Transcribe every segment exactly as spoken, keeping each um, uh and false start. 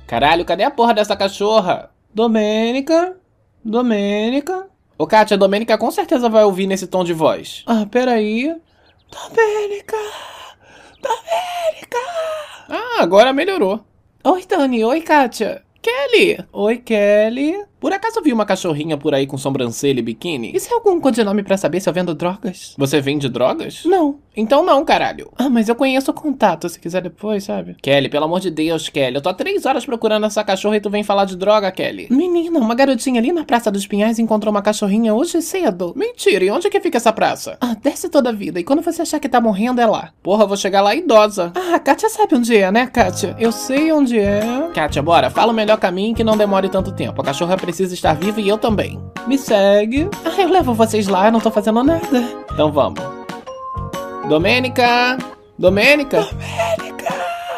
Caralho, cadê a porra dessa cachorra? Domênica? Domênica? Ô, Kátia, a Domênica com certeza vai ouvir nesse tom de voz. Ah, peraí. Domênica! Domênica! Ah, agora melhorou. Oi, Dani. Oi, Kátia. Kelly! Oi, Kelly. Por acaso eu vi uma cachorrinha por aí com sobrancelha e biquíni? Isso é algum codinome pra saber se eu vendo drogas? Você vende drogas? Não. Então não, caralho. Ah, mas eu conheço o contato, se quiser depois, sabe? Kelly, pelo amor de Deus, Kelly. Eu tô há três horas procurando essa cachorra e tu vem falar de droga, Kelly. Menina, uma garotinha ali na Praça dos Pinhais encontrou uma cachorrinha hoje cedo. Mentira, e onde é que fica essa praça? Ah, desce toda a vida. E quando você achar que tá morrendo, é lá. Porra, eu vou chegar lá idosa. Ah, a Kátia sabe onde é, né, Kátia? Eu sei onde é. Kátia, bora. Fala o melhor caminho que não demore tanto tempo. A cachorra precisa estar viva e eu também. Me segue. Ah, eu levo vocês lá, eu não tô fazendo nada. Então vamos. Domênica! Domênica! Domênica!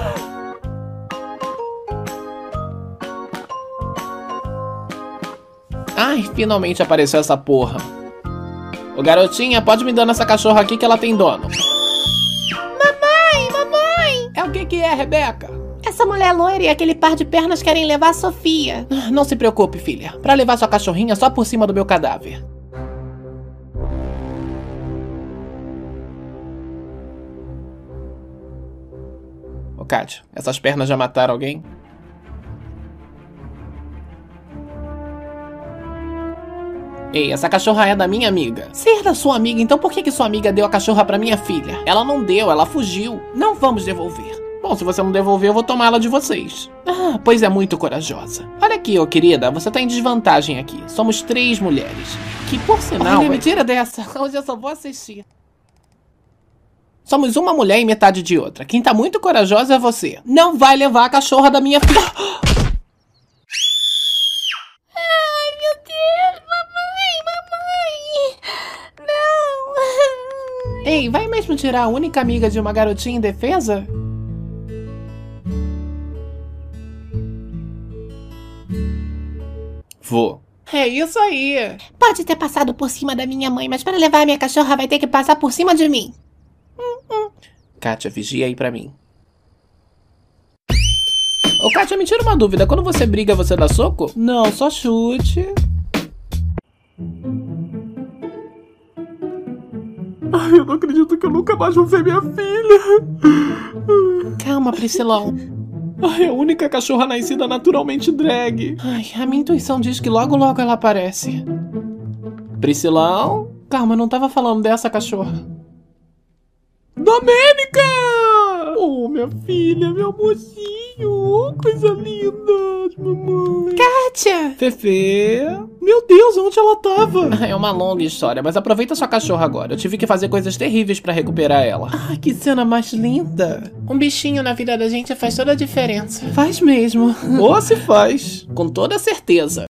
Ai, finalmente apareceu essa porra. Ô garotinha, pode me dar essa cachorra aqui que ela tem dono. Mamãe, mamãe! É o que que é, Rebeca? Essa mulher loira e aquele par de pernas querem levar a Sofia. Não se preocupe, filha. Pra levar sua cachorrinha só por cima do meu cadáver. Ô, Kátia, essas pernas já mataram alguém? Ei, essa cachorra é da minha amiga. Se é da sua amiga, então por que que sua amiga deu a cachorra pra minha filha? Ela não deu, ela fugiu. Não vamos devolver. Bom, se você não devolver, eu vou tomar ela de vocês. Ah, pois é muito corajosa. Olha aqui, ô querida, você tá em desvantagem aqui. Somos três mulheres. Que, por sinal... Olha, me tira dessa. Hoje eu só vou assistir. Somos uma mulher e metade de outra. Quem tá muito corajosa é você. Não vai levar a cachorra da minha filha. Ai, meu Deus, mamãe, mamãe. Não. Ei, vai mesmo tirar a única amiga de uma garotinha indefesa? Vou. É isso aí. Pode ter passado por cima da minha mãe, mas para levar a minha cachorra vai ter que passar por cima de mim. Hum, hum. Kátia, vigia aí pra mim. Ô, Kátia, me tira uma dúvida. Quando você briga, você dá soco? Não, só chute. Ai, eu não acredito que eu nunca mais vou ver minha filha. Calma, Priscilão. Ai, a única cachorra nascida naturalmente drag. Ai, a minha intuição diz que logo logo ela aparece. Priscilão? Calma, eu não tava falando dessa cachorra. Domênica! Oh, minha filha, meu amorzinho. Oh, coisa linda de mamãe. Kátia! Fefe. Meu Deus, onde ela tava? É uma longa história, mas aproveita sua cachorra agora. Eu tive que fazer coisas terríveis pra recuperar ela. Ah, que cena mais linda. Um bichinho na vida da gente faz toda a diferença. Faz mesmo. Ou se faz. Com toda certeza.